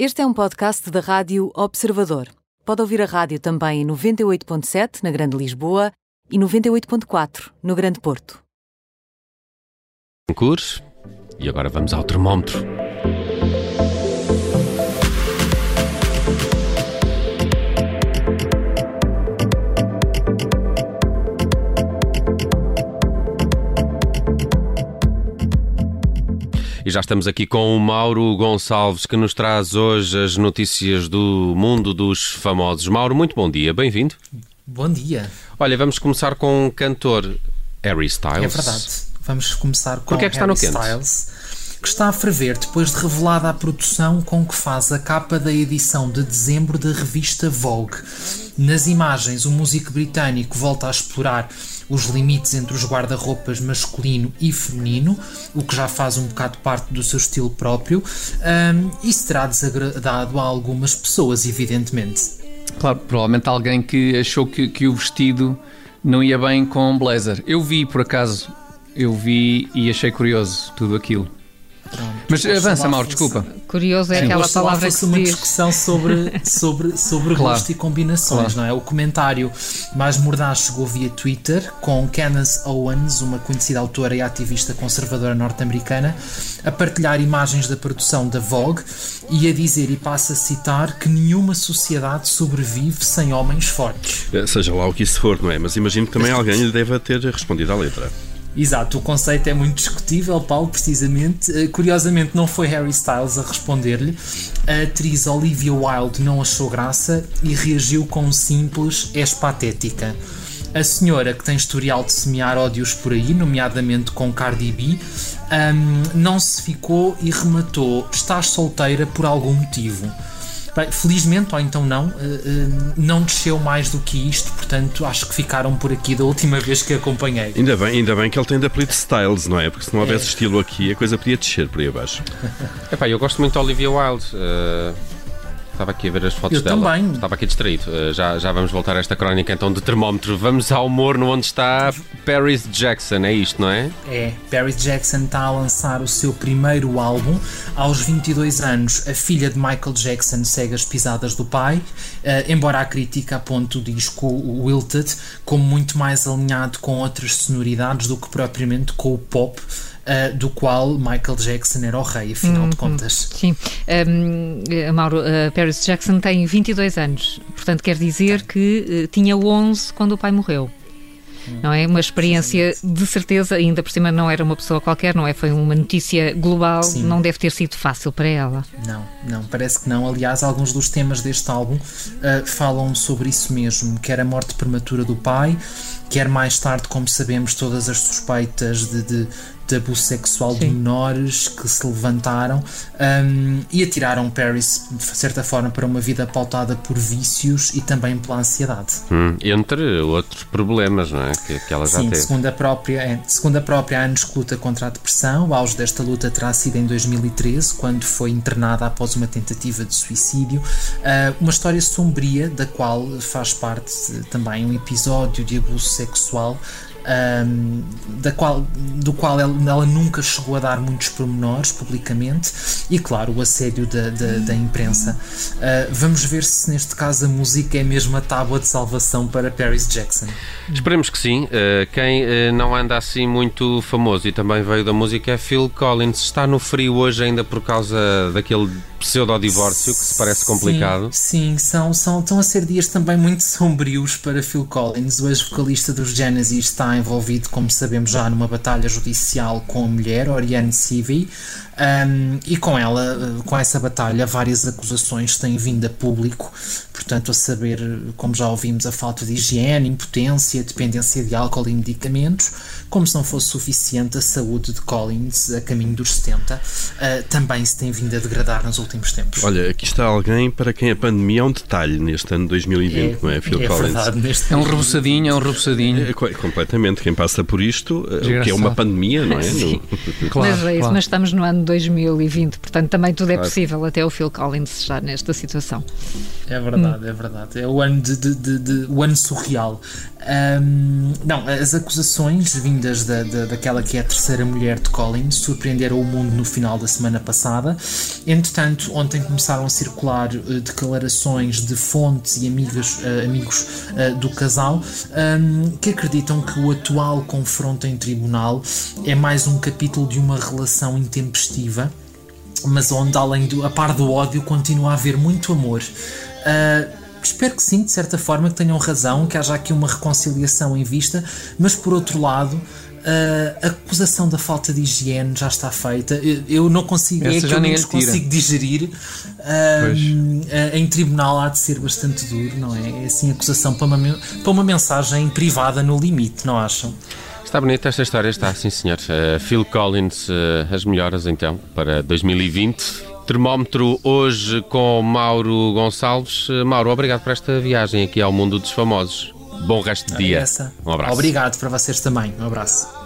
Este é um podcast da Rádio Observador. Pode ouvir a rádio também em 98.7 na Grande Lisboa e 98.4 no Grande Porto. E agora vamos ao termómetro. E já estamos aqui com o Mauro Gonçalves, que nos traz hoje as notícias do mundo dos famosos. Mauro, muito bom dia, bem-vindo. Bom dia. Olha, vamos começar com o cantor Harry Styles. É verdade, vamos começar com Porquê é que está no Harry quente? Styles, que está a ferver depois de revelada a produção com que faz a capa da edição de dezembro da revista Vogue. Nas imagens, o músico britânico volta a explorar os limites entre os guarda-roupas masculino e feminino, o que já faz um bocado parte do seu estilo próprio, e se terá desagradado a algumas pessoas, evidentemente. Claro, provavelmente alguém que achou que o vestido não ia bem com blazer. Eu vi e achei curioso tudo aquilo. Pronto. Mas avança, Mauro, desculpa. Curioso é Sim. aquela Hoje lá palavra que fosse se uma diz. discussão sobre Claro. gosto e combinações, Claro. não é? O comentário mais mordaz chegou via Twitter, com Candace Owens, uma conhecida autora e ativista conservadora norte-americana, a partilhar imagens da produção da Vogue e a dizer, e passo a citar, que nenhuma sociedade sobrevive sem homens fortes. Seja lá o que isso for, não é? Mas imagino que também alguém lhe deve ter respondido à letra. Exato, o conceito é muito discutível, Paulo, precisamente. Curiosamente, não foi Harry Styles a responder-lhe. A atriz Olivia Wilde não achou graça e reagiu com um simples "és patética". A senhora, que tem historial de semear ódios por aí, nomeadamente com Cardi B, não se ficou e rematou: "estás solteira por algum motivo". Bem, felizmente, ou então não desceu mais do que isto, portanto acho que ficaram por aqui da última vez que acompanhei. Ainda bem que ele tem de apelido Styles, não é? Porque se não houvesse estilo aqui, a coisa podia descer por aí abaixo. Epá, eu gosto muito da Olivia Wilde. Estava aqui a ver as fotos Eu dela. também. Estava aqui distraído. Já vamos voltar a esta crónica então de termómetro. Vamos ao morno onde está Paris Jackson, é isto, não é? É, Paris Jackson está a lançar o seu primeiro álbum. Aos 22 anos, a filha de Michael Jackson segue as pisadas do pai, embora a crítica aponte o disco Wilted como muito mais alinhado com outras sonoridades do que propriamente com o pop, do qual Michael Jackson era o rei, afinal de contas. Sim, Mauro, Paris Jackson tem 22 anos, portanto quer dizer que tinha 11 quando o pai morreu. Não é? Uma experiência de certeza, ainda por cima não era uma pessoa qualquer, não é? Foi uma notícia global, Sim. Não deve ter sido fácil para ela. Não, parece que não. Aliás, alguns dos temas deste álbum falam sobre isso mesmo, quer a morte prematura do pai, quer mais tarde, como sabemos, todas as suspeitas de abuso sexual de menores que se levantaram e atiraram Paris, de certa forma, para uma vida pautada por vícios e também pela ansiedade. Entre outros problemas, não é? Que ela já Sim, teve. segundo a própria, há anos que luta contra a depressão. O auge desta luta terá sido em 2013, quando foi internada após uma tentativa de suicídio. Uma história sombria, da qual faz parte também um episódio de abuso sexual, do qual ela nunca chegou a dar muitos pormenores publicamente, e claro, o assédio da imprensa. Vamos ver se neste caso a música é mesmo a tábua de salvação para Paris Jackson. Esperemos que sim. Quem não anda assim muito famoso e também veio da música é Phil Collins. Está no frio hoje ainda por causa daquele pseudo-divórcio que se parece complicado. Sim, estão a ser dias também muito sombrios para Phil Collins. O ex-vocalista dos Genesis está envolvido, como sabemos já, numa batalha judicial com a mulher, Oriane Sivi, e com essa batalha várias acusações têm vindo a público, portanto a saber, como já ouvimos, a falta de higiene, impotência, dependência de álcool e medicamentos. Como se não fosse suficiente, a saúde de Collins, a caminho dos 70, também se tem vindo a degradar nos últimos tempos. Olha, aqui está alguém para quem a pandemia é um detalhe neste ano de 2020, não é? Phil Collins. Verdade, É um rebocadinho. Completamente. Quem passa por isto, que é uma pandemia, não é? Claro, Mas é isso, claro. mas estamos no ano 2020, portanto também tudo é possível, até o Phil Collins estar nesta situação. É verdade. É o ano o ano surreal. Não, as acusações vindas daquela que é a terceira mulher de Collins surpreenderam o mundo no final da semana passada. Entretanto, Entretanto, ontem começaram a circular declarações de fontes e amigos do casal que acreditam que o atual confronto em tribunal é mais um capítulo de uma relação intempestiva, mas onde, a par do ódio, continua a haver muito amor. Espero que sim, de certa forma, que tenham razão, que haja aqui uma reconciliação em vista, mas por outro lado, a acusação da falta de higiene já está feita. Eu não consigo, consigo digerir. Em tribunal há de ser bastante duro, não é? É assim, acusação para uma mensagem privada no limite, não acham? Está bonita esta história, está, sim senhor. Phil Collins, as melhoras então para 2020. Termómetro hoje com Mauro Gonçalves. Mauro, obrigado por esta viagem aqui ao mundo dos famosos. Bom resto de dia. Um abraço. Obrigado para vocês também. Um abraço.